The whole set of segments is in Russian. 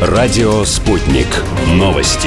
Радио «Спутник». Новости.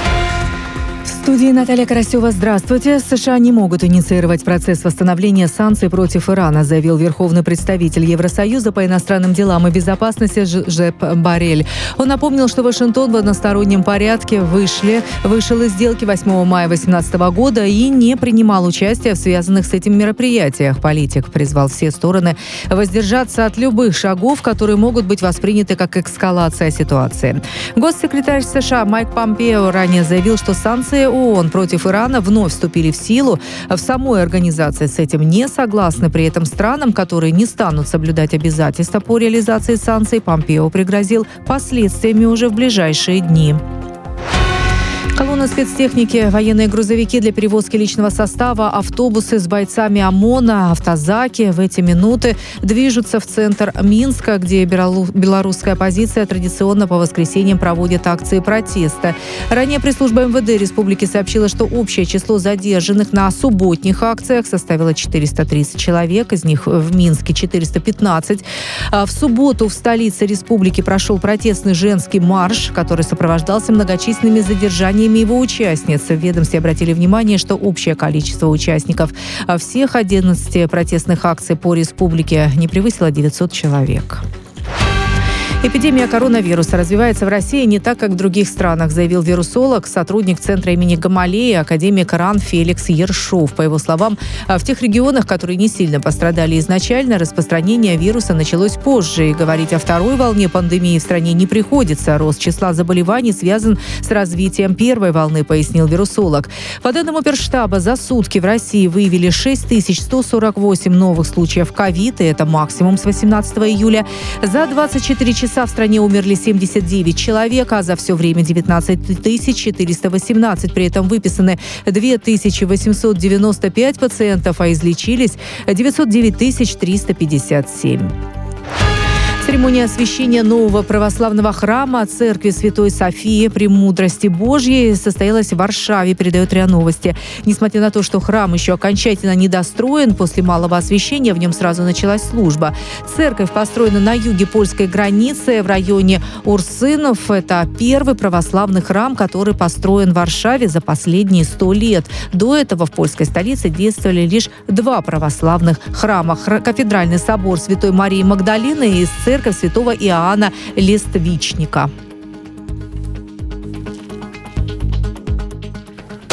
В студии Наталья Карасева. Здравствуйте. США не могут инициировать процесс восстановления санкций против Ирана, заявил верховный представитель Евросоюза по иностранным делам и безопасности Жозеп Боррель. Он напомнил, что Вашингтон в одностороннем порядке вышел из сделки 8 мая 2018 года и не принимал участия в связанных с этим мероприятиях. Политик призвал все стороны воздержаться от любых шагов, которые могут быть восприняты как эскалация ситуации. Госсекретарь США Майк Помпео ранее заявил, что санкции ООН против Ирана вновь вступили в силу. В самой организации с этим не согласны. При этом странам, которые не станут соблюдать обязательства по реализации санкций, Помпео пригрозил последствиями уже в ближайшие дни. Колонна спецтехники, военные грузовики для перевозки личного состава, автобусы с бойцами ОМОНа, автозаки в эти минуты движутся в центр Минска, где белорусская оппозиция традиционно по воскресеньям проводит акции протеста. Ранее пресс-служба МВД республики сообщила, что общее число задержанных на субботних акциях составило 430 человек, из них в Минске 415. В субботу в столице республики прошел протестный женский марш, который сопровождался многочисленными задержаниями его участниц. В ведомстве обратили внимание, что общее количество участников всех 11 протестных акций по республике не превысило 900 человек. Эпидемия коронавируса развивается в России не так, как в других странах, заявил вирусолог, сотрудник Центра имени Гамалеи, академик РАН Феликс Ершов. По его словам, в тех регионах, которые не сильно пострадали изначально, распространение вируса началось позже. И говорить о второй волне пандемии в стране не приходится. Рост числа заболеваний связан с развитием первой волны, пояснил вирусолог. По данным Оперштаба, за сутки в России выявили 6148 новых случаев ковид, и это максимум с 18 июля. За 24 часа в стране умерли 79 человек, а за все время 19 418. При этом выписаны 2895 пациентов, а излечились 909 357. Церемония освящения нового православного храма церкви Святой Софии Премудрости Божьей состоялась в Варшаве, передает РИА Новости. Несмотря на то, что храм еще окончательно не достроен, после малого освящения в нем сразу началась служба. Церковь построена на юге польской границы, в районе Урсынов. Это первый православный храм, который построен в Варшаве за последние 100 лет. До этого в польской столице действовали лишь два православных храма. Кафедральный собор Святой Марии Магдалины и церковь святого Иоанна Лествичника.